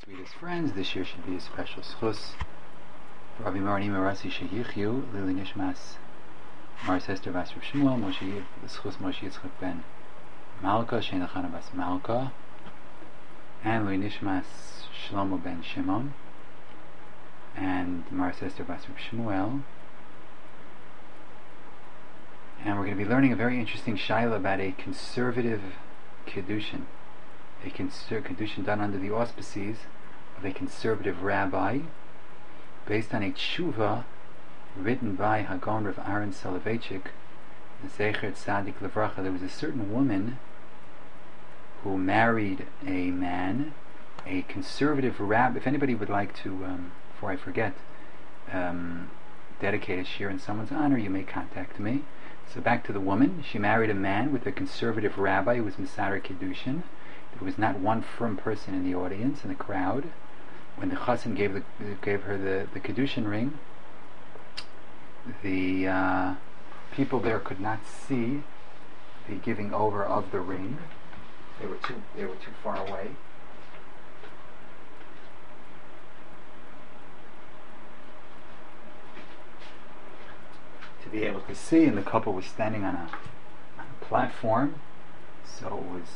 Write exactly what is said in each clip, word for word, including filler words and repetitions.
Sweetest friends, this year should be a special schus. Rabbi Marani Marasi Sheyichyu, Lili Nishmas, Maris Esther Bas Reb Shmuel, Moshe Schus Moshe Yitzchak Ben Malka, Sheina Chana Bas Malka, and Lili Nishmas Shlomo Ben Shimon, and Maris Esther Bas Reb Shmuel. And we're going to be learning a very interesting shaila about a conservative kiddushin. A conser- kiddushin done under the auspices of a conservative rabbi, based on a tshuva written by Hagon Rav Aaron Soloveitchik, the Zecher Tzadik Levracha. There was a certain woman who married a man, a conservative rabbi. If anybody would like to, um, before I forget, um, dedicate a shir in someone's honor, you may contact me. So back to the woman. She married a man with a conservative rabbi who was Mesader Kiddushin. There was not one firm person in the audience, in the crowd. When the chassan gave the, gave her the, the Kiddushin ring, the uh, people there could not see the giving over of the ring. They were too they were too far away. To be able to see, and the couple was standing on a, on a platform, so it was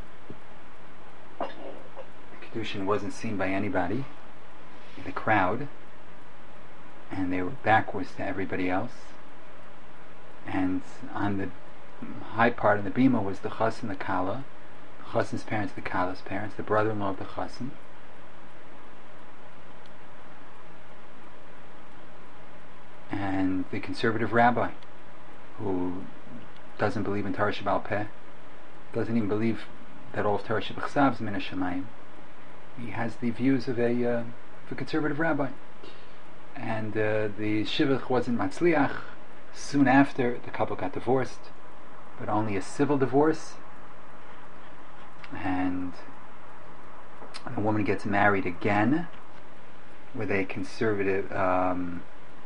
the Kiddushin wasn't seen by anybody in the crowd, and they were backwards to everybody else. And on the high part of the bima was the chassan, the kala, the chassan's parents, the kala's parents, the brother-in-law of the chassan. And the conservative rabbi, who doesn't believe in Torah Sheba'al Peh, doesn't even believe that all of Torah Shebechsav is min hashamayim. He has the views of a, uh, of a conservative rabbi. And uh, the shivach wasn't matzliach. Soon after, the couple got divorced, but only a civil divorce. And the woman gets married again with a conservative... Um,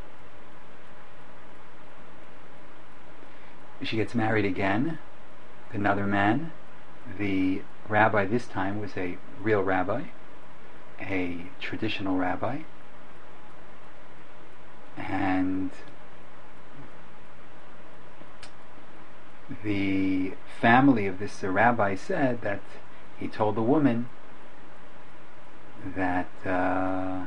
She gets married again, another man. The rabbi this time was a real rabbi, a traditional rabbi, and the family of this rabbi said that he told the woman that uh,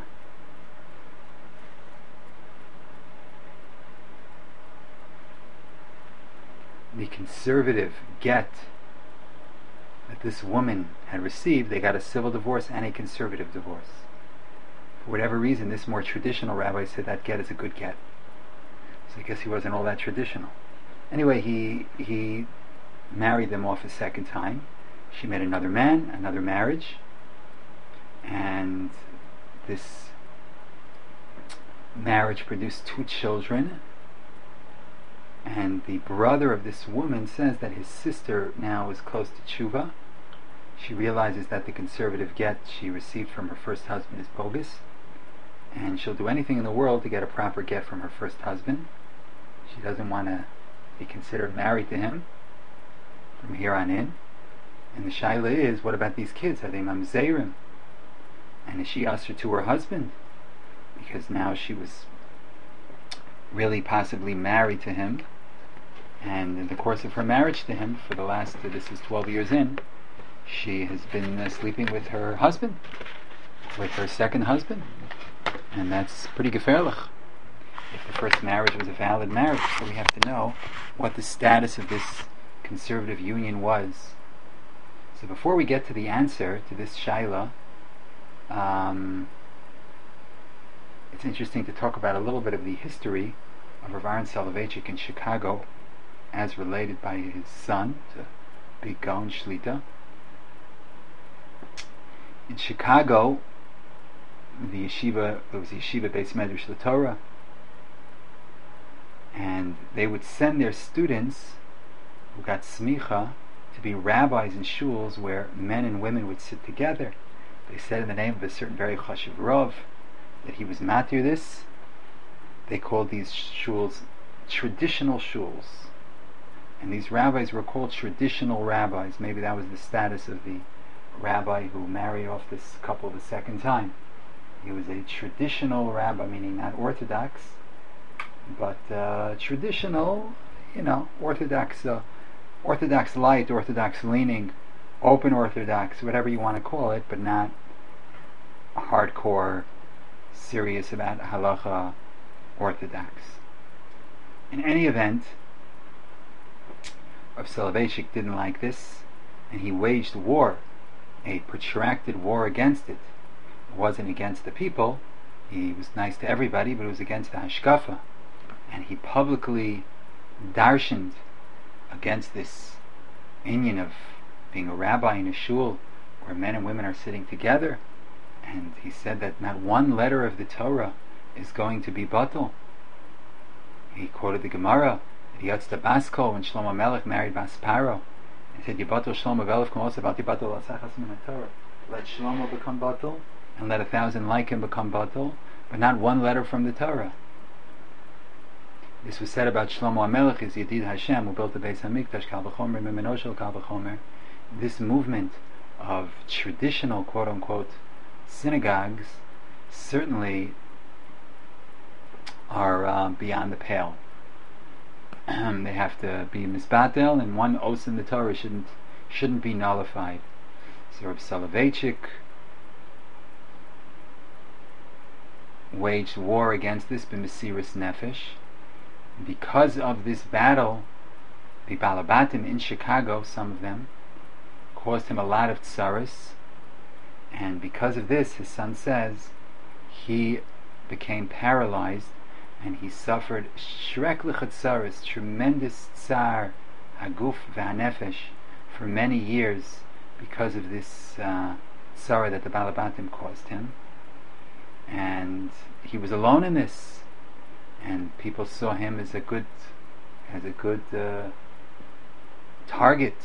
the conservative get that this woman had received, they got a civil divorce and a conservative divorce. For whatever reason, this more traditional rabbi said that get is a good get. So I guess he wasn't all that traditional. Anyway, he he married them off a second time. She met another man, another marriage, and this marriage produced two children. And the brother of this woman says that his sister now is close to tshuva. She realizes that the conservative get she received from her first husband is bogus, and she'll do anything in the world to get a proper get from her first husband. She doesn't want to be considered married to him from here on in. And the shaila is, what about these kids? Are they mamzerim? And is she usher to her husband? Because now she was really possibly married to him, and in the course of her marriage to him, for the last, uh, this is twelve years in, she has been uh, sleeping with her husband, with her second husband, and that's pretty gefährlich. If the first marriage was a valid marriage, so we have to know what the status of this conservative union was. So before we get to the answer to this shaila, um, it's interesting to talk about a little bit of the history of Rav Aaron Soloveitchik in Chicago, as related by his son, to Big Gaon Shlita. In Chicago, the yeshiva, it was the yeshiva Beis Medrash LaTorah, and they would send their students who got smicha to be rabbis in shuls where men and women would sit together. They said in the name of a certain very chashuv rav that he was matir this. They called these shuls traditional shuls, and these rabbis were called traditional rabbis. Maybe that was the status of the rabbi who married off this couple the second time. He was a traditional rabbi, meaning not orthodox, but uh, traditional, you know, orthodox, uh, orthodox light, orthodox leaning, open orthodox, whatever you want to call it, but not hardcore, serious about halacha orthodox. In any event, Rav Soloveitchik didn't like this, and he waged war, a protracted war against it. It wasn't against the people, he was nice to everybody, but it was against the hashkafa. And he publicly darshaned against this inyan of being a rabbi in a shul where men and women are sitting together. And he said that not one letter of the Torah is going to be batal. He quoted the Gemara, Yatzta Baskol, when Shlomo Melech married Bas Paro. He said, Yibatel Shlomo Velef Kmos About Yibatel Asachas Min HaTorah. Let Shlomo become batal, and let a thousand like him become batal, but not one letter from the Torah. This was said about Shlomo HaMelech, is Yedid Hashem, who built the Beis HaMikdash, Kal V'chomer, Mimenoshel Kal V'chomer. This movement of traditional, quote-unquote, synagogues certainly are uh, beyond the pale. They have to be misbatel, and one os in the Torah shouldn't shouldn't be nullified. So Rav Soloveitchik waged war against this b'mesiras nefesh. Because of this battle, the Balabatim in Chicago, some of them, caused him a lot of tsaros, and because of this, his son says, he became paralyzed, and he suffered shreklich tsaros, tremendous tsar, haguf v'hanefesh, for many years because of this uh, tsar that the Balabatim caused him. And he was alone in this, and people saw him as a good, as a good uh, target.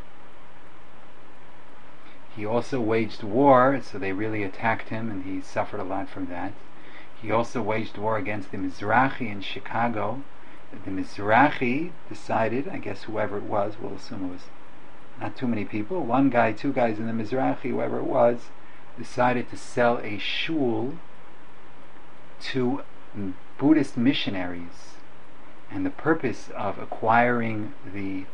He also waged war, so they really attacked him, and he suffered a lot from that. He also waged war against the Mizrahi in Chicago. The Mizrahi decided, I guess whoever it was, we'll assume it was not too many people, one guy, two guys in the Mizrahi, whoever it was, decided to sell a shul to Buddhist missionaries. And the purpose of acquiring the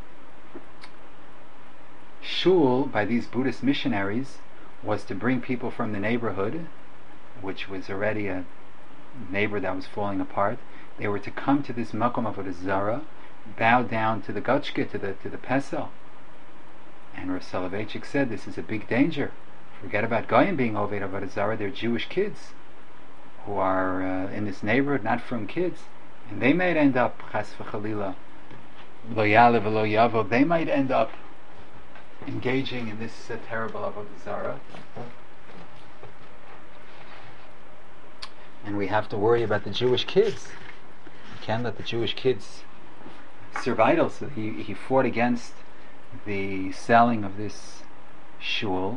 shul by these Buddhist missionaries was to bring people from the neighborhood, which was already a neighbor that was falling apart. They were to come to this Makom Avodah Zarah, bow down to the Gotchke, to the to the Pesel. And Rav Soloveitchik said, this is a big danger. Forget about Goyim being Oved Avodah Zarah, they're Jewish kids who are uh, in this neighborhood, not from kids. And they might end up, Chas v'Chalila, Lo Yalev Lo Yavo, they might end up engaging in this uh, terrible Avodah Zarah. And we have to worry about the Jewish kids. We can't let the Jewish kids survive. So he, he fought against the selling of this shul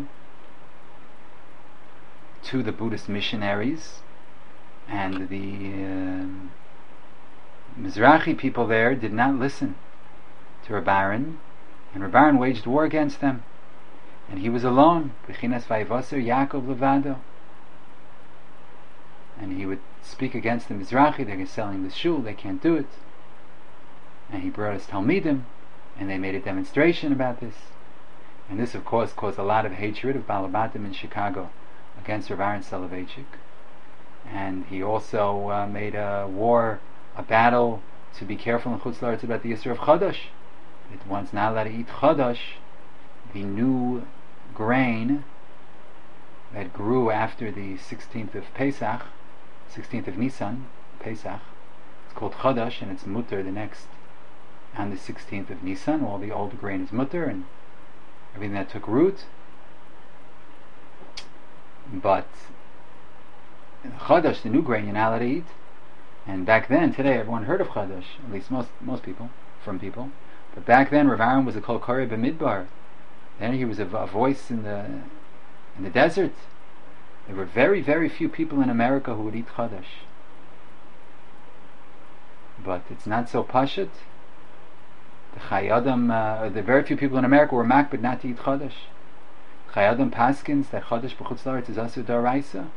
to the Buddhist missionaries, and the uh, Mizrahi people there did not listen to Reb Aaron, and Reb Aaron waged war against them, and he was alone. B'chinas vayvaser Yaakov levado. And he would speak against the Mizrahi, they're selling the shul, they can't do it. And he brought us Talmidim, and they made a demonstration about this. And this, of course, caused a lot of hatred of Balabatim in Chicago against Rav Aaron Soloveitchik. And he also uh, made a war, a battle, to be careful in Chutz La'aretz about the Yisur of Chodosh. That one's not allowed to eat Chodosh, the new grain that grew after the sixteenth of Pesach, sixteenth of Nisan, Pesach. It's called Chodosh, and it's mutter the next, on the sixteenth of Nisan. All the old grain is mutter, and everything that took root. But Chodosh, the new grain, you're not allowed to eat. And back then, today, everyone heard of Chodosh, at least most most people, from people. But back then, Rav Aaron was a Kol Koreh B'Midbar. Then he was a, a voice in the in the desert. There were very, very few people in America who would eat Chodosh. But it's not so pashut. The Chayei Adam, uh, the very few people in America were makbid not to eat Chodosh. Chayadam Paskins that Chodesh b'chutz la'aretz is asur d'oraisa,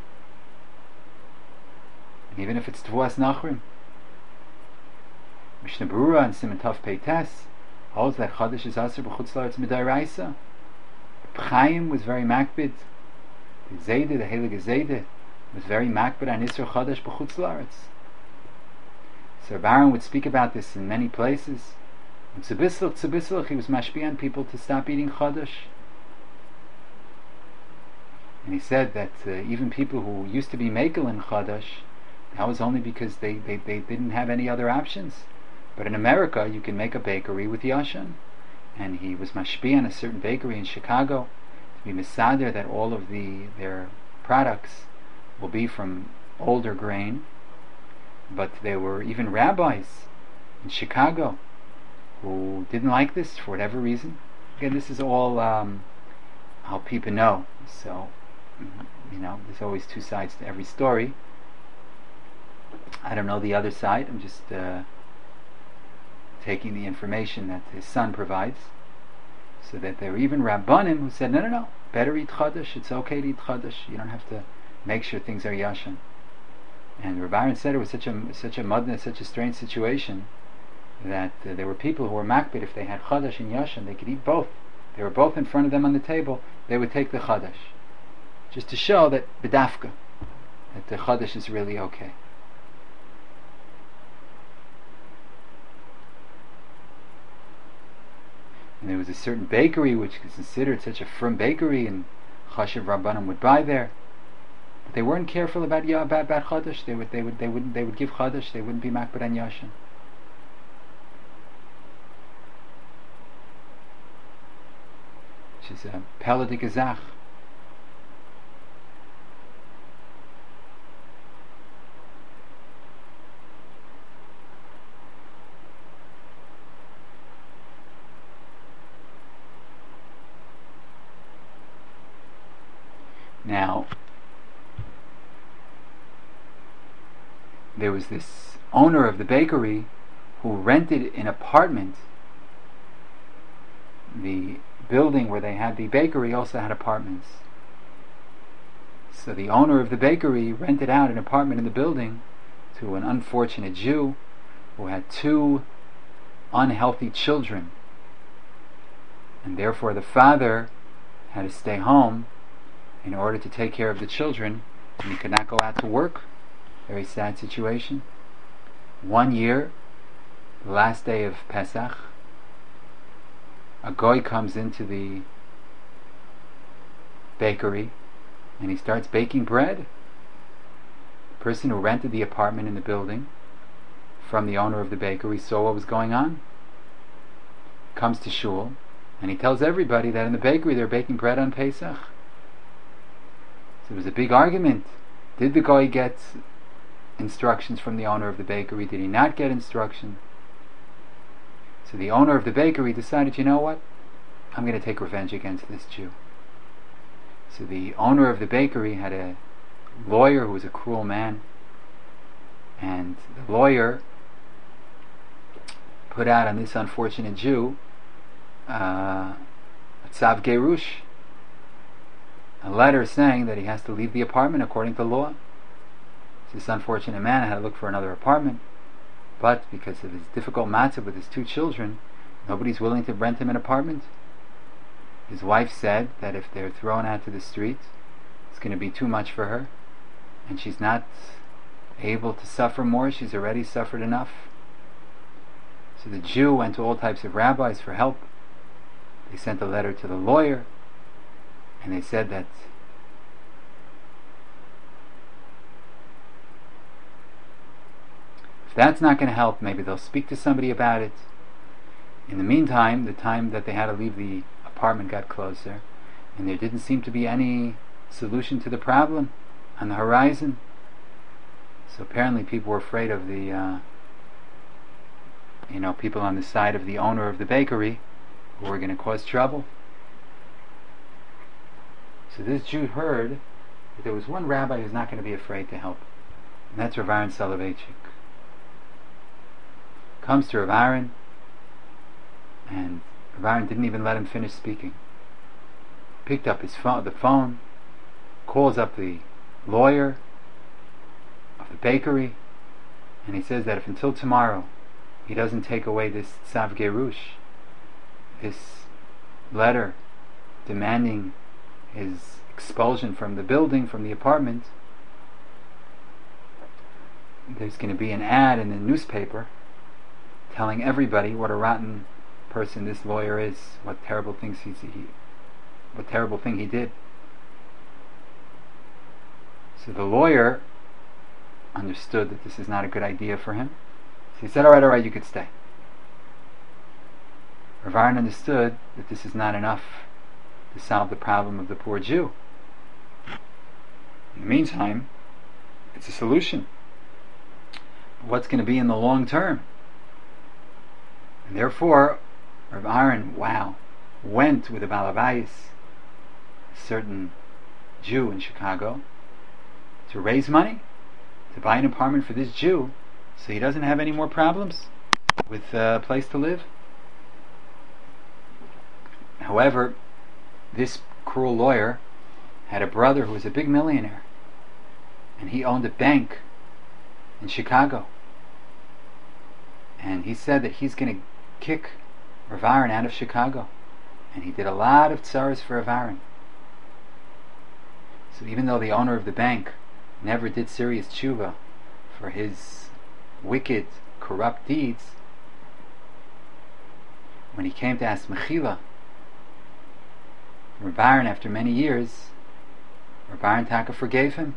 and even if it's Tvuas Nachrim. Mishnah Berurah and Siman Tov Pei Tes holds that Chodesh is asur b'chutz la'aretz mid'oraisa. Chaim was very makbid. The Zayde, the Heilige Zayde, was very makbid on Isra Chodesh b'chutz la'aretz. So Baron would speak about this in many places. In Tzubislach, Tzubislach, he was mashpi on people to stop eating Chodesh. And he said that uh, even people who used to be Mekel in Chodesh, that was only because they, they, they didn't have any other options. But in America, you can make a bakery with Yashan. And he was mashpi on a certain bakery in Chicago to be misader that all of the their products will be from older grain. But there were even rabbis in Chicago who didn't like this for whatever reason. Again, this is all um, how people know. So, you know, there's always two sides to every story. I don't know the other side. I'm just uh, taking the information that his son provides. So that there were even Rabbanim who said, no, no, no, better eat Chodesh. It's okay to eat Chodesh. You don't have to make sure things are Yashan. And Rav Aaron said it was such a such a mudna, such a strange situation that uh, there were people who were makbid if they had Chodesh and Yashan, they could eat both. They were both in front of them on the table. They would take the Chodesh, just to show that bedafka, that the Chodesh is really okay. And there was a certain bakery which was considered such a frum bakery, and Chashiv Rabbanim would buy there. But they weren't careful about ya about, about Chodesh. They would they would they would they would give Chodesh. They wouldn't be makbid on Yashan. Which is a Pella de Gezach. Now, there was this owner of the bakery who rented an apartment. The building where they had the bakery also had apartments. So the owner of the bakery rented out an apartment in the building to an unfortunate Jew who had two unhealthy children. And therefore the father had to stay home in order to take care of the children, and he could not go out to work. Very sad situation. One year, the last day of Pesach, a goy comes into the bakery and he starts baking bread. The person who rented the apartment in the building from the owner of the bakery saw what was going on, comes to shul, and he tells everybody that in the bakery they're baking bread on Pesach. So there was a big argument. Did the guy get instructions from the owner of the bakery? Did he not get instruction? So the owner of the bakery decided, you know what? I'm going to take revenge against this Jew. So the owner of the bakery had a lawyer who was a cruel man, and the lawyer put out on this unfortunate Jew uh, a tzav gerush, a letter saying that he has to leave the apartment according to law. So this unfortunate man had to look for another apartment, but because of his difficult matzah with his two children, nobody's willing to rent him an apartment. His wife said that if they're thrown out to the street, it's going to be too much for her, and she's not able to suffer more. She's already suffered enough. So the Jew went to all types of rabbis for help. They sent a letter to the lawyer, and they said that if that's not going to help, maybe they'll speak to somebody about it. In the meantime, the time that they had to leave the apartment got closer, and there didn't seem to be any solution to the problem on the horizon. So apparently people were afraid of the uh, you know, people on the side of the owner of the bakery who were going to cause trouble. So this Jew heard that there was one rabbi who's not going to be afraid to help, and that's Rav Aaron Soloveitchik. Comes to Rav Aaron, and Rav Aaron didn't even let him finish speaking. picked up his phone, the phone, calls up the lawyer of the bakery, and he says that if until tomorrow he doesn't take away this Tzav Gerush, this letter demanding his expulsion from the building, from the apartment, there's going to be an ad in the newspaper telling everybody what a rotten person this lawyer is, what terrible things he's, he, what terrible thing he did. So the lawyer understood that this is not a good idea for him. So he said, all right, all right, you could stay. Rav Aaron understood that this is not enough to solve the problem of the poor Jew. In the meantime, it's a solution. What's going to be in the long term? And therefore, Rav Aaron, wow, went with a Balabais, a certain Jew in Chicago, to raise money, to buy an apartment for this Jew, so he doesn't have any more problems with a place to live. However, this cruel lawyer had a brother who was a big millionaire, and he owned a bank in Chicago. And he said that he's going to kick Rav Aaron out of Chicago. And he did a lot of tzaras for Rav Aaron. So even though the owner of the bank never did serious tshuva for his wicked, corrupt deeds, when he came to ask Mechila, Rav Aaron, after many years, Rav Aaron Taka forgave him.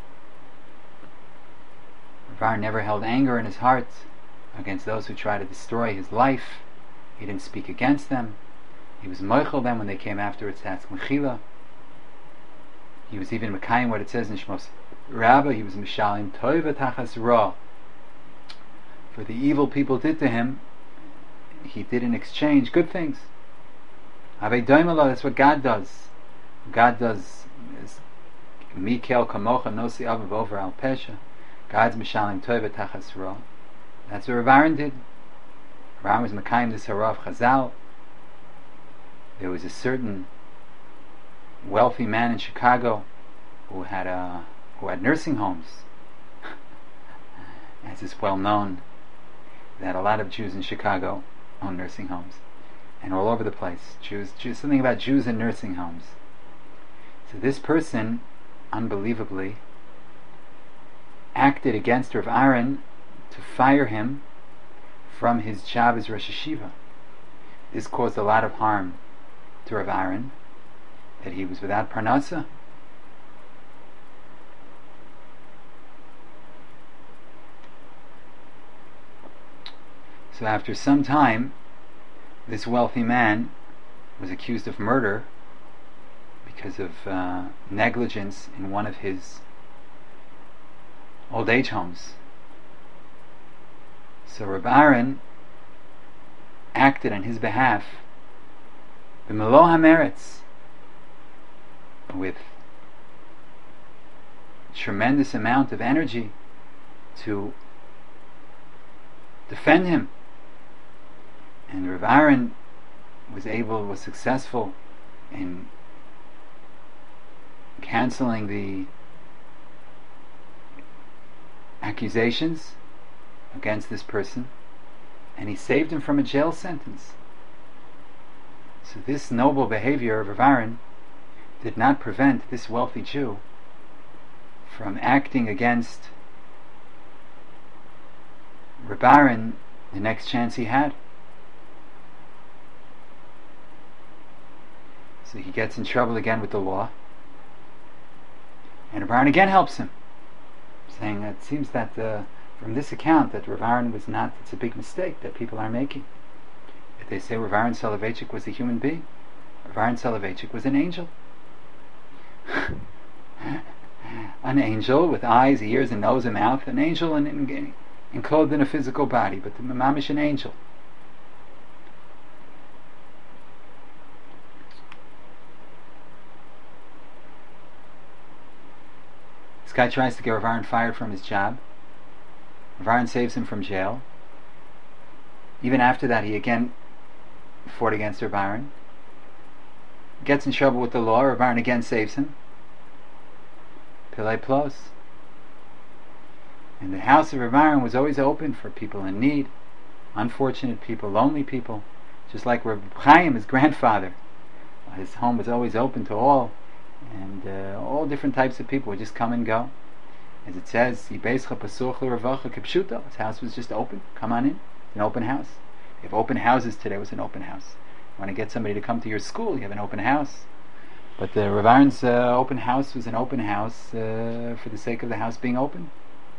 Rav Aaron never held anger in his heart against those who tried to destroy his life. He didn't speak against them. He was moichel them when they came afterwards to ask Mechila. He was even mekayim what it says in Shmos Rabbah. He was mishalim toiva tachas ra. For the evil people did to him, he did in exchange good things. Avei doimelo, that's what God does. God does is Mikel kamocha nosi avav over al pesha. God's mishalim toiva tachas ra. That's what Rav Aaron did. Rav Aaron was mekayim this harav Chazal. There was a certain wealthy man in Chicago who had a who had nursing homes. As is well known, that a lot of Jews in Chicago own nursing homes, and all over the place. Jews, Jews, something about Jews and nursing homes. So this person, unbelievably, acted against Rav Aaron to fire him from his job as Rosh Yeshiva. This caused a lot of harm to Rav Aaron, that he was without parnasa. So after some time, this wealthy man was accused of murder because of uh, negligence in one of his old age homes. So Rav Aaron acted on his behalf b'melo hameretz, with tremendous amount of energy, to defend him. And Rav Aaron was able, was successful in canceling the accusations against this person, and he saved him from a jail sentence. So this noble behavior of Rav Aaron did not prevent this wealthy Jew from acting against Rav Aaron the next chance he had. So he gets in trouble again with the law, and Rav Aaron again helps him, saying that it seems that uh, from this account that Rav Aaron was not, it's a big mistake that people are making. If they say Rav Aaron Soloveitchik was a human being, Rav Aaron Soloveitchik was an angel. An angel with eyes, ears, and nose and mouth. An angel and, and, and clothed in a physical body, but the mamish an angel. This guy tries to get Rav Aaron fired from his job. Rav Aaron saves him from jail. Even after that, he again fought against Rav Aaron. gets in trouble with the law, Rav Aaron again saves him. Pillei Plos. And the house of Rav Aaron was always open for people in need, unfortunate people, lonely people. Just like Rav Chaim, his grandfather, his home was always open to all, and uh, all different types of people would just come and go. As it says, his house was just open. Come on in. It's an open house. You have open houses today. It was an open house. You want to get somebody to come to your school, you have an open house. But the Rav Aaron's uh, open house was an open house uh, for the sake of the house being open.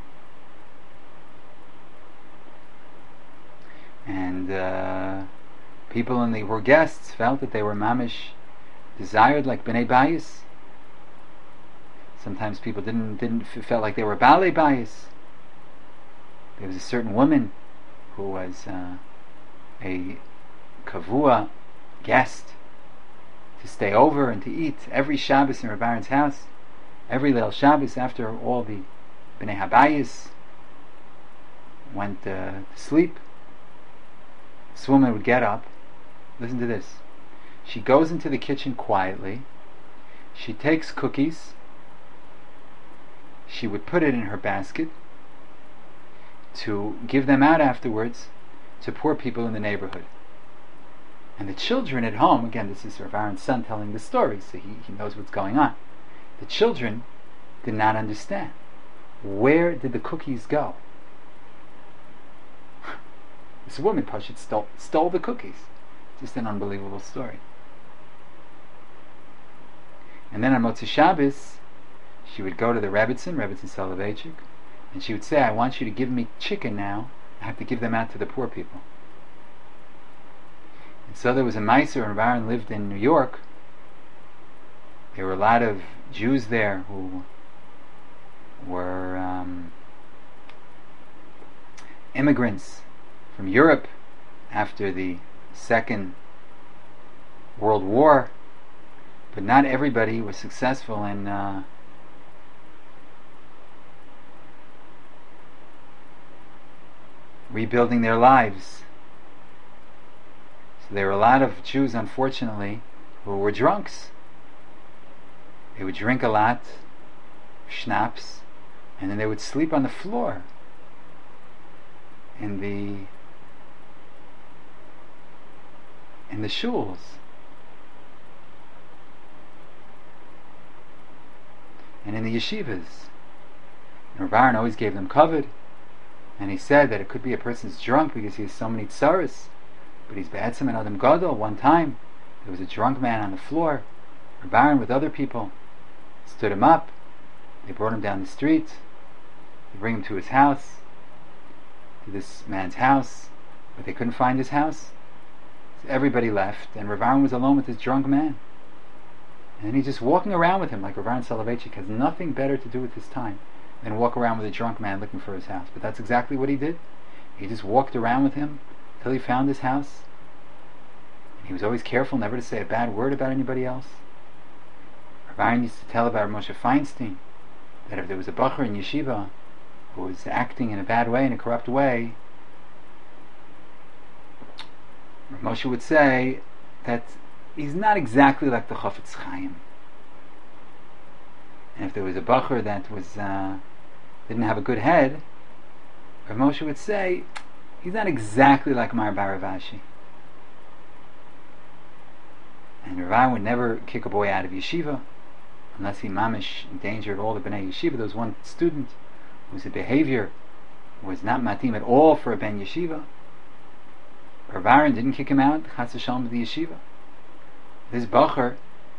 And uh, people in the, who were guests felt that they were mamish desired, like Bnei Bayis. Sometimes people didn't didn't felt like they were Balei Bayis. There was a certain woman who was uh, a kavua guest to stay over and to eat every Shabbos in Rav Aaron's house. Every Leil Shabbos, after all the Bnei Habayis went uh, to sleep, this woman would get up. Listen to this. She goes into the kitchen quietly. She takes cookies. She would put it in her basket to give them out afterwards to poor people in the neighborhood. And the children at home, again, this is Rav Aaron's son telling the story, so he, he knows what's going on. The children did not understand. Where did the cookies go? This woman, Pashut, stole, stole the cookies. Just an unbelievable story. And then on Motzei Shabbos, she would go to the Rebbitzin, Rebbitzin Soloveitchik, and she would say, I want you to give me chicken now. I have to give them out to the poor people. And so there was a Meiser, and Rav Aaron lived in New York. There were a lot of Jews there who were um, immigrants from Europe after the Second World War, but not everybody was successful in uh, rebuilding their lives. So there were a lot of Jews, unfortunately, who were drunks. They would drink a lot, schnapps, and then they would sleep on the floor in the in the shuls. And in the yeshivas. And Rav Aaron always gave them kavod. And he said that it could be a person's drunk because he has so many tsaros, but he's be'etzem and adam gadol. One time, there was a drunk man on the floor. Rav Aaron with other people stood him up. They brought him down the street. They bring him to his house, to this man's house, but they couldn't find his house. So everybody left, and Rav Aaron was alone with this drunk man. And he's just walking around with him, like Rav Aaron Soloveitchik has nothing better to do with his time than walk around with a drunk man looking for his house. But that's exactly what he did. He just walked around with him till he found his house. And he was always careful never to say a bad word about anybody else. Rav Aaron used to tell about Moshe Feinstein that if there was a bacher in yeshiva who was acting in a bad way, in a corrupt way, Rav Moshe would say that he's not exactly like the Chafetz Chaim. And if there was a bacher that was uh, didn't have a good head, Rav Moshe would say he's not exactly like Mar Baravashi. And Rav Aaron would never kick a boy out of yeshiva unless he mamish endangered all the bnei yeshiva. There was one student whose behavior was not matim at all for a ben yeshiva. Rav Aaron didn't kick him out, chas v'shalom, of the yeshiva. This bacher,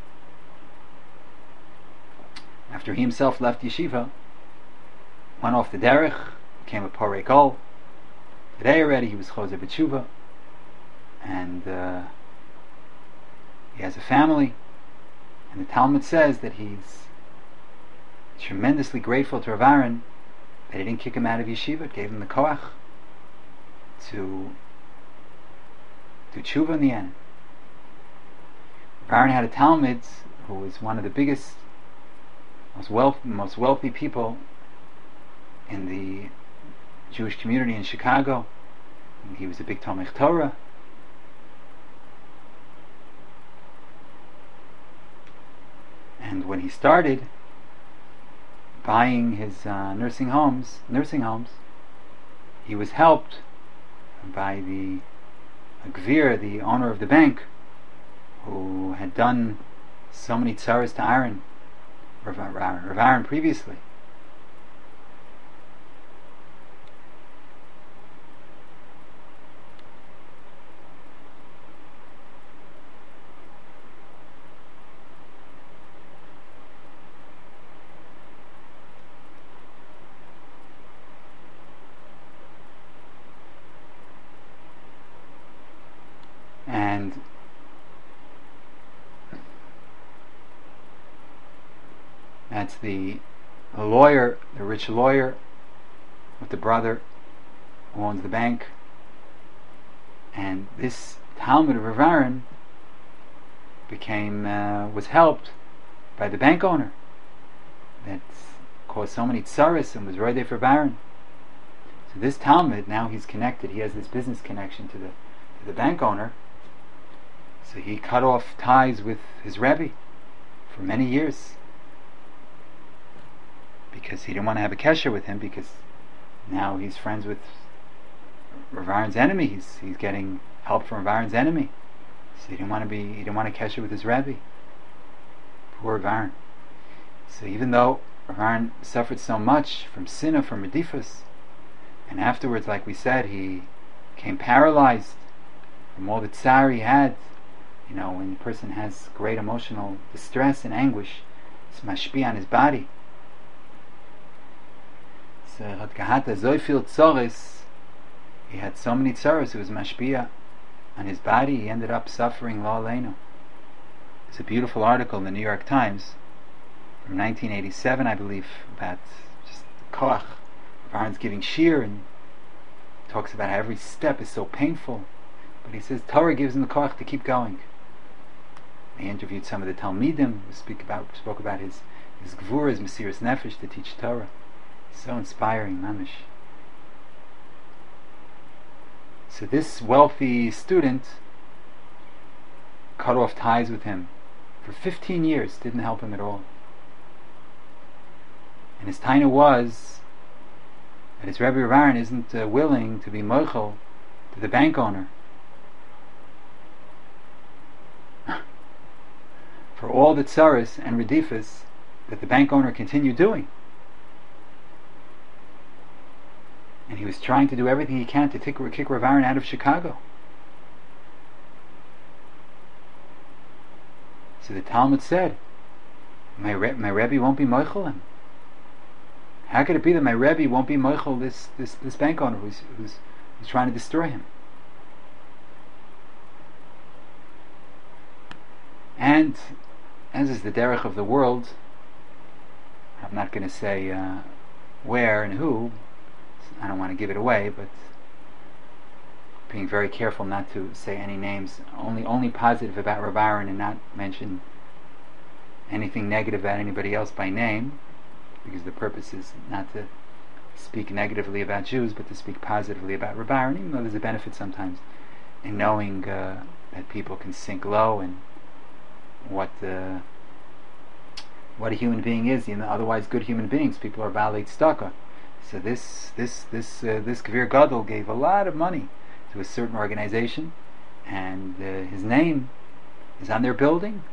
after he himself left yeshiva, went off the derech, became a parei kol. Today already he was chozer b'tshuva, and uh, he has a family. And the Talmud says that he's tremendously grateful to Rav Aaron that he didn't kick him out of yeshiva. It gave him the koach to do tshuva in the end. Rav Aaron had a Talmud who was one of the biggest, most wealthy, most wealthy people in the Jewish community in Chicago. And he was a big Talmud Torah. when he started buying his uh, nursing homes, nursing homes, he was helped by the Gvir, the owner of the bank, who had done so many tzaras to Aaron, Rav Aaron previously. And that's the, the lawyer, the rich lawyer with the brother who owns the bank. And this Talmud of Rav Aaron became uh, was helped by the bank owner that caused so many tsaris and was right there for Rav Aaron. So this Talmud, now he's connected, he has this business connection to the to the bank owner. So he cut off ties with his Rebbe for many years because he didn't want to have a kesher with him, because now he's friends with Rav Aaron's enemy. He's he's getting help from Rav Aaron's enemy. So he didn't want to be he didn't want to kesher with his Rebbe. Poor Rav Aaron. So even though Rav Aaron suffered so much from sinna, from redifus, and afterwards, like we said, he became paralyzed from all the tsar he had. You know, when a person has great emotional distress and anguish, it's mashpi on his body. So Radgahata Zoifil Tzoris, he had so many tzoros, it was mashpia on his body. He ended up suffering lo aleinu. It's a beautiful article in the New York Times from nineteen eighty-seven, I believe, about just the koach. Aaron's giving shir and talks about how every step is so painful, but he says Torah gives him the koach to keep going. They interviewed some of the Talmidim who speak about, spoke about his his gvura, his mesiras nefesh to teach Torah. So inspiring, mamish. So this wealthy student cut off ties with him for fifteen years, didn't help him at all. And his taina was that his Rebbe Rav Aaron isn't uh, willing to be mochel to the bank owner for all the tsaris and redifas that the bank owner continued doing. And he was trying to do everything he can to kick, kick Rav Aaron out of Chicago. So the Talmud said, my, Re- my Rebbe won't be mochel him. How could it be that my Rebbe won't be mochel this, this, this bank owner who's, who's, who's trying to destroy him? And as is the derech of the world, I'm not going to say uh, where and who, I don't want to give it away, but being very careful not to say any names, only only positive about Rav Aaron and not mention anything negative about anybody else by name, because the purpose is not to speak negatively about Jews, but to speak positively about Rav Aaron, even though there's a benefit sometimes in knowing uh, that people can sink low and what uh, what a human being is. You know, otherwise good human beings, people are balei tzedakah. So this this this uh, this Gvir Gadol gave a lot of money to a certain organization, and uh, his name is on their building,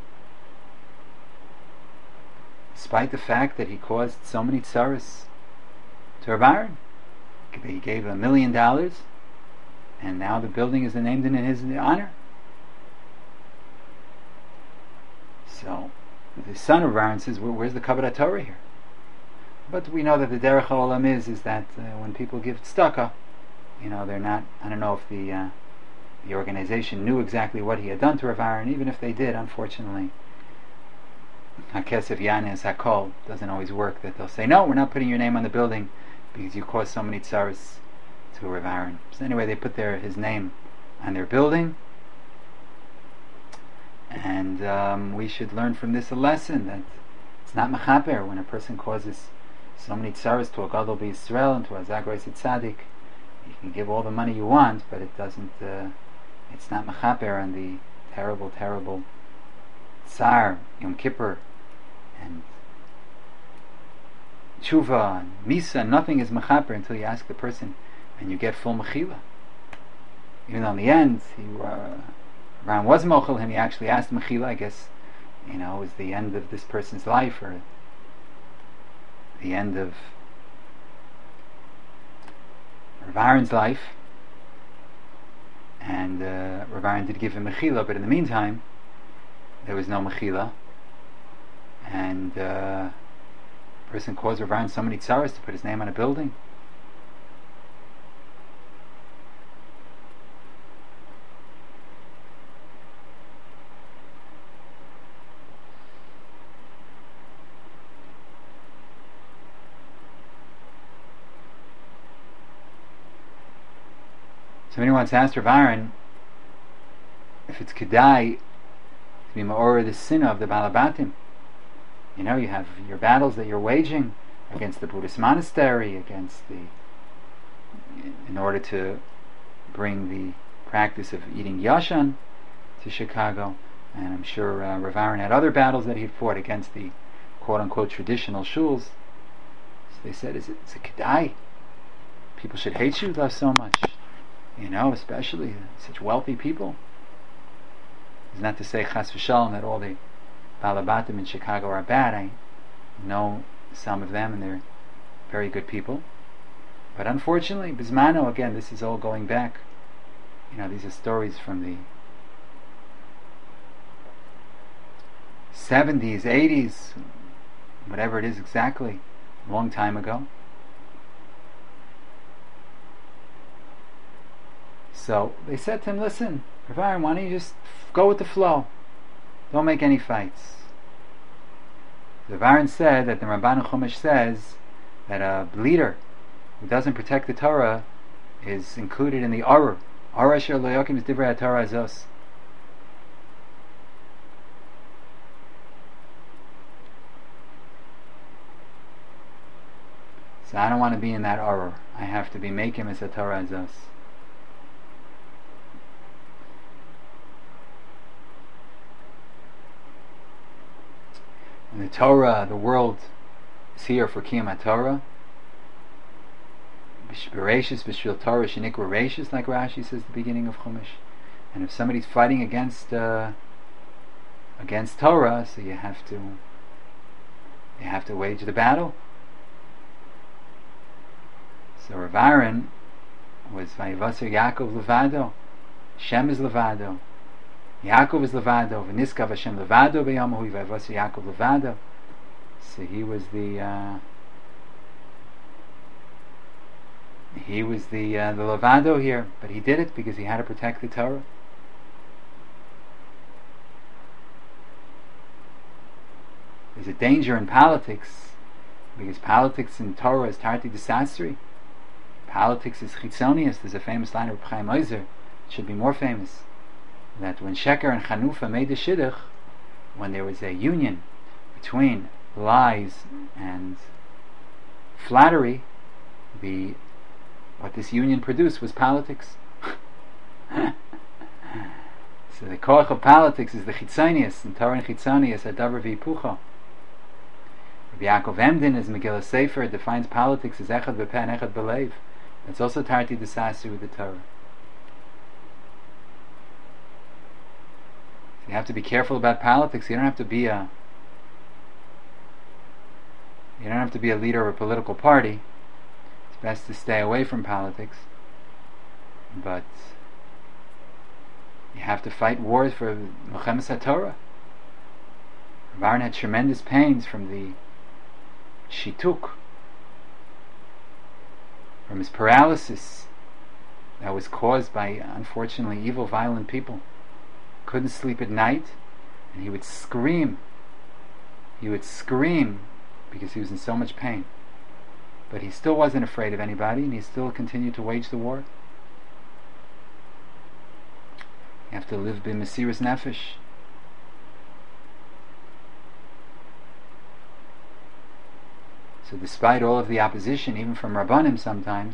despite the fact that he caused so many tsaras to Rav Aaron. He gave a million dollars, and now the building is named in his honor. So the son of Aaron says, Where, where's the Kabbalah Torah here? But we know that the Derech HaOlam is, is that uh, when people give tzedakah, you know, they're not, I don't know if the uh, the organization knew exactly what he had done to Rav Aaron. Even if they did, unfortunately, HaKesef Yanes HaKol doesn't always work, that they'll say, no, we're not putting your name on the building because you caused so many tsaras to Rav Aaron. So anyway, they put their his name on their building. And um, we should learn from this a lesson that it's not mechaper when a person causes so many tsaras to a Gadol B'Yisrael and to a Zagreis Tzaddik. You can give all the money you want, but it doesn't. Uh, it's not mechaper on the terrible, terrible tsar Yom Kippur and tshuva and misa. Nothing is mechaper until you ask the person and you get full mechila. Even though in the end, he, uh, Ram was mochel him, he actually asked mechila. I guess, you know, it was the end of this person's life, or the end of Rav Aaron's life, and uh, Rav Aaron did give him mechila, but in the meantime, there was no mechila, and uh, the person caused Rav Aaron so many tzaras to put his name on a building. Somebody once asked Rav Aaron if it's kedai to be ma'or the sin of the Balabatim. You know, you have your battles that you're waging against the Buddhist monastery, against the, in order to bring the practice of eating yashan to Chicago. And I'm sure uh, Rav Aaron had other battles that he fought against the quote-unquote traditional shuls. So they said, is it, is it kedai? People should hate you thus so much. You know, especially such wealthy people. It's not to say chas v'shalom that all the balabatim in Chicago are bad. I know some of them and they're very good people. But unfortunately, bismano, again, this is all going back. You know, these are stories from the seventies, eighties, whatever it is exactly, a long time ago. So they said to him, listen, Rav Aaron, why don't you just go with the flow? Don't make any fights. Rav Aaron said that the Ramban Chumash says that a leader who doesn't protect the Torah is included in the Arur. Arur asher lo yakim is divrei HaTorah azos. So I don't want to be in that Arur. I have to be making as a Torah azos. And the Torah, the world, is here for Kiyam HaTorah. Bereshis, B'shvil Torah, Shenikra Reshis, like Rashi says at the beginning of Chumash. And if somebody's fighting against uh, against Torah, so you have to you have to wage the battle. So Rav Aaron was Vayivasar Yaakov Levado, Shem is Levado. Yaakov is Levado, V'niskav Hashem Levado b'yamahu, V'yavasar Yaakov Levado. So he was the uh, he was the uh, the Levado here, but he did it because he had to protect the Torah. There's a danger in politics because politics in Torah is tarti desasri. Politics is chitzonius. There's a famous line of Reb Chaim Ozer. It should be more famous. That when Sheker and Chanufa made the Shidduch, when there was a union between lies and flattery, the what this union produced was politics. So the koach of politics is the chitzonius, and Torah and chitzonius are davar v'hipucha. Rabbi Yaakov Emden is Megillah Sefer, defines politics as echad b'peh and echad b'leiv. That's also tarti desasri with the Torah. You have to be careful about politics. You don't have to be a you don't have to be a leader of a political party. It's best to stay away from politics. But you have to fight wars for Mechemes HaTorah. Rav Aaron had tremendous pains from the shituk, from his paralysis that was caused by, unfortunately, evil, violent people. Couldn't sleep at night, and he would scream. He would scream because he was in so much pain. But he still wasn't afraid of anybody, and he still continued to wage the war. You have to live b'mesiras nefesh. So despite all of the opposition, even from Rabbanim sometimes,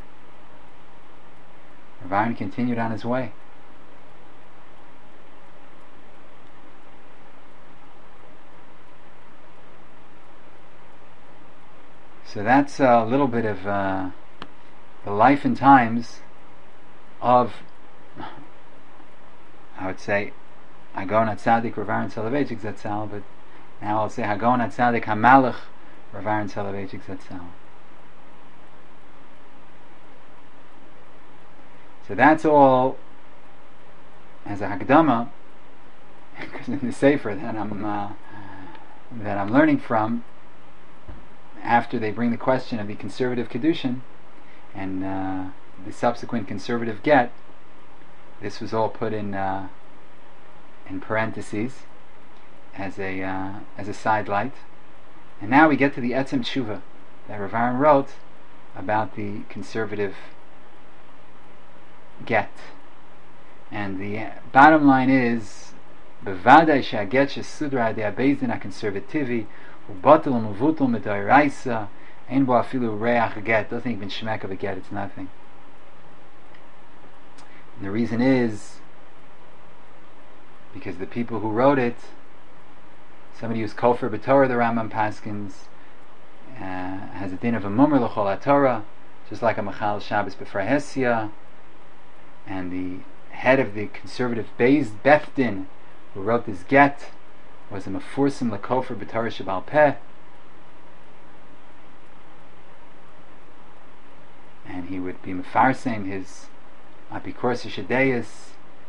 Rav Aaron continued on his way. So that's a little bit of uh, the life and times of, I would say, Hagon HaTzadik Rav Aaron Soloveitchik Zatzal, but now I'll say Hagon HaTzadik HaMalach Rav Aaron Soloveitchik Zatzal. So that's all as a Hakdama, because in the Sefer that I'm uh, that I'm learning from, after they bring the question of the conservative Kedushin and uh, the subsequent conservative get, this was all put in uh, in parentheses as a uh, as a sidelight. And now we get to the Etzem Tshuva that Rav Aaron wrote about the conservative get. And the bottom line is, bevadai she'aget shesudra adei habezdin hakonservativi ubatel umevutel midoraisa ein bo afilu reach get. Doesn't even shmek of a get. It's nothing. And the reason is because the people who wrote it, somebody who's kofar b'Torah, the Rambam Paskins, uh, has a din of a mummer l'chol HaTorah, just like a machal Shabbos b'frahesia, and the head of the conservative Beis Beth Din, who wrote this get, was a mefursim l'kofar b'Torah shebal peh, and he would be mefarsem his apikoros shadeyas.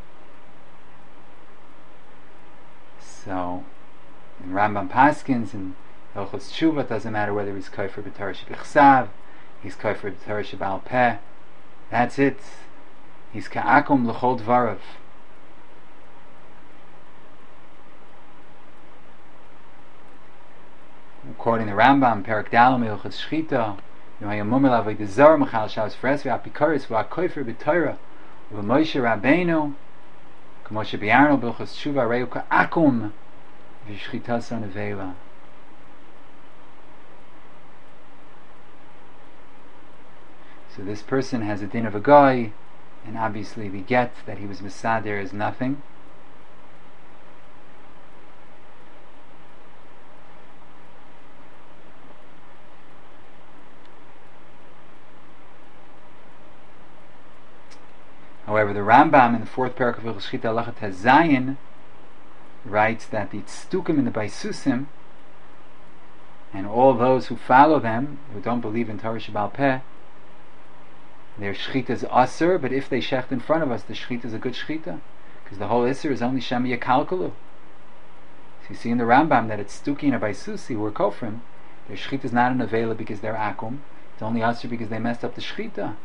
So in Rambam Paskins and Hilchos Tshuva, it doesn't matter whether he's kofar b'Torah shebichsav, he's kofar b'Torah shebal peh. That's it. He's ka'akum l'chol dvarav. Quoting the Rambam, Perak Dalam Hilchos Shchita, Yohayim Mumel Avodah Zarah Machal Shabbos Fres ve'apikoros ve'akofar b'Torah u'Moshe Rabbeinu k'moshe bi'arnu b'Hilchos Tshuva reu ka'akum v'shchitas ha'nevela. So this person has a din of a guy, and obviously we get that he was Mesader is nothing. However, the Rambam in the fourth parak of Hilchos Shchita Halacha Zayin writes that the Tzdukim and the Baisusim and all those who follow them, who don't believe in Torah Shebal Peh, their Shchita is Aser, but if they shecht in front of us, the Shchita is a good Shchita, because the whole Isser is only Shem Yakalkalu. So you see in the Rambam that it's Tzduki and a Baisusi who are Kofrim, their Shchita is not an Avela because they're Akum, it's only Aser because they messed up the Shchita.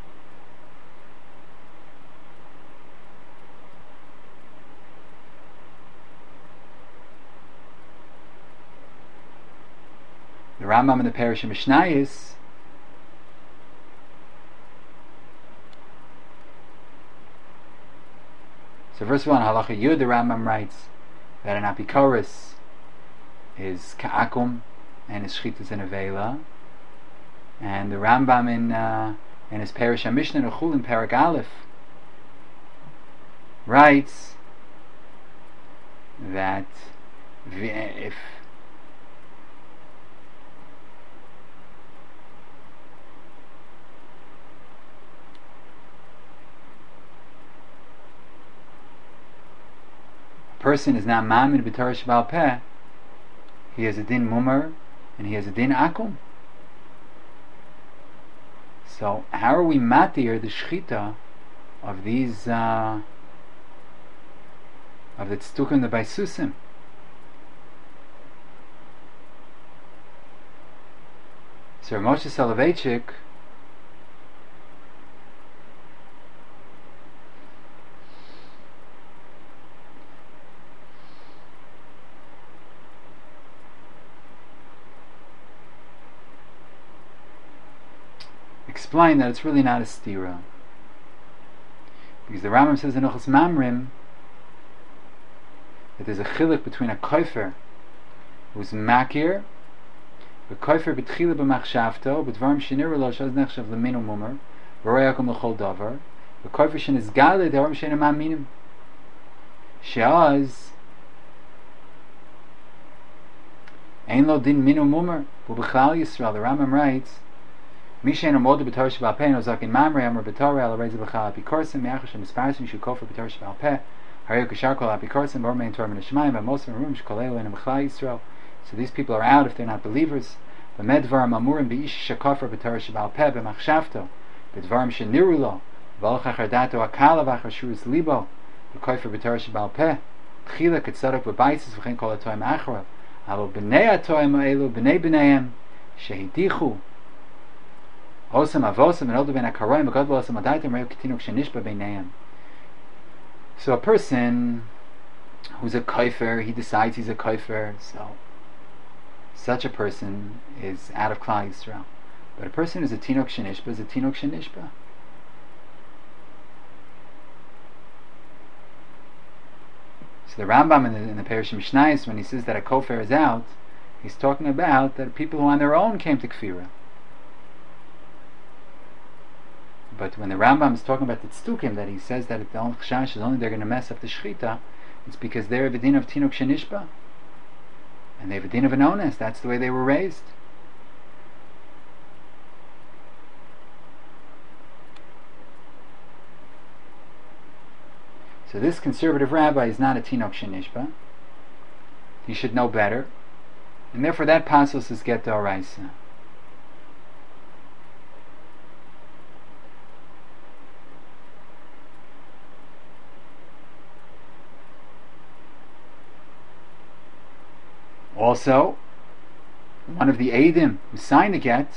The Rambam in the Parish of Mishnayos so first of all in Halacha Yud the Rambam writes that an apikoros is ka'akum and his shchita is an avela, and the Rambam in uh, in his Parish of Mishnah Nechul in Parak Aleph writes that if person is not mamin b'Torah shebal peh, he has a din mumar and he has a din akum. So how are we matir the shchita of these uh, of the tzdukim the baisusim? So Moshe Soloveitchik explain that it's really not a stira, because the Rambam says in Hilchos Mamrim that there's a chiluk between a kofer who's makir, a kofer b'tchila b'machshavto b'dvarim shenir lo shaz nechshav l'minu mumar v'roy yakum l'chol davar, a kofer shenizgale d'varim she'enim ma'aminim she'az ein lo din minu mumar v'b'chlal Yisrael. The Rambam writes Mishen Amod B'Torah Shebal Peh Nozakin Mamre Amar B'Torah Al Reza B'Chal Apikorsim Yachash Misparsim Shukofer B'Torah Shebal Peh Harayok Kishar Kol Apikorsim Bormein Torah Min Shemaim V'Mosem Rum Shkolelu and B'Chlal Yisrael. So these people are out if they're not believers. V'Medvar Mamurim B'ish Shakofer B'Torah Shebal Peh B'Machshavto B'Dvarim Sheniru Lo V'Olach Achardato Akala V'Achashurus Libo V'Kofer B'Torah Shebal Peh Tchila Ketzadok V'Baisis V'Chein Kol HaToim Acharav Alo B'nei HaToim Ha'elu B'nei B'neihem Shehidichu Osam Avosam and Odu Ben HaKaroim V'Godlo Osam Adaitim Reu Ketinuk Shenishba B'neihem. So a person who's a kaifer, he decides he's a kaifer, so such a person is out of Klal Yisrael. But a person who's a Tinuk Shenishba is a Tinuk Shenishba. So the Rambam in the, in the Perush Mishnayos, when he says that a kofar is out, he's talking about that people who on their own came to Kfira. But when the Rambam is talking about the Tztukim, that he says that the only Chashash is only they're going to mess up the Shechita, it's because they're a din of Tinuk Shenishba. And they have a din of an ones. That's the way they were raised. So this conservative rabbi is not a Tinok Shenishba. He should know better. And therefore that pasos is get d'oraisa. Also, one of the Eidim who signed the get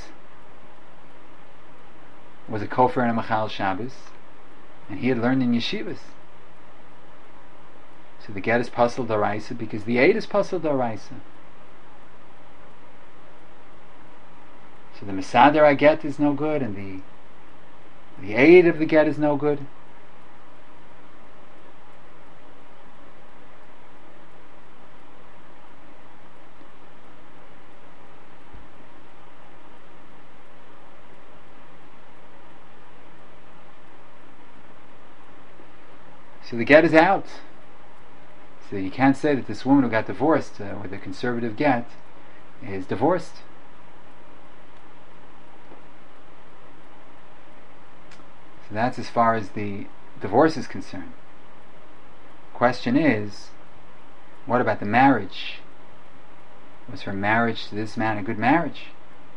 was a Kofer and a Machal Shabbos, and he had learned in yeshivas. So the get is pasal d'oraisa because the aid is pasal d'oraisa. So the Mesader I get is no good, and the the aid of the get is no good. So the get is out. So you can't say that this woman who got divorced uh, with a conservative get is divorced. So that's as far as the divorce is concerned. Question is, what about the marriage? Was her marriage to this man a good marriage?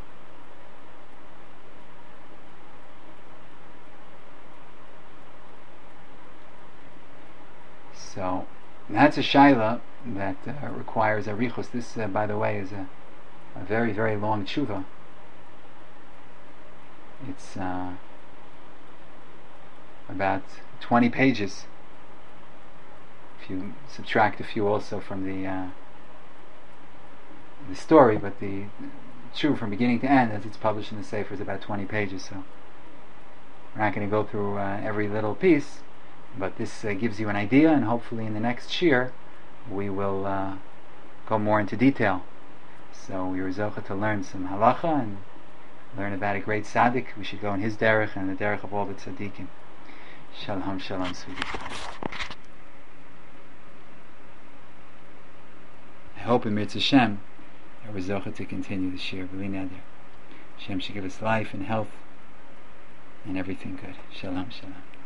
So that's a shaila that uh, requires a richus. This, uh, by the way, is a, a very, very long tshuva. It's uh, about twenty pages. If you subtract a few also from the uh, the story, but the tshuva from beginning to end, as it's published in the Sefer, is about twenty pages. So we're not going to go through uh, every little piece. But this uh, gives you an idea, and hopefully in the next shir we will uh, go more into detail. So we were zocha to learn some halacha and learn about a great tzaddik. We should go in his derech and the derech of all the tzaddikim. Shalom, shalom, sweetie. I hope in Mirz Hashem that we're zocha to continue the shir. B'li neder. Hashem should give us life and health and everything good. Shalom, shalom.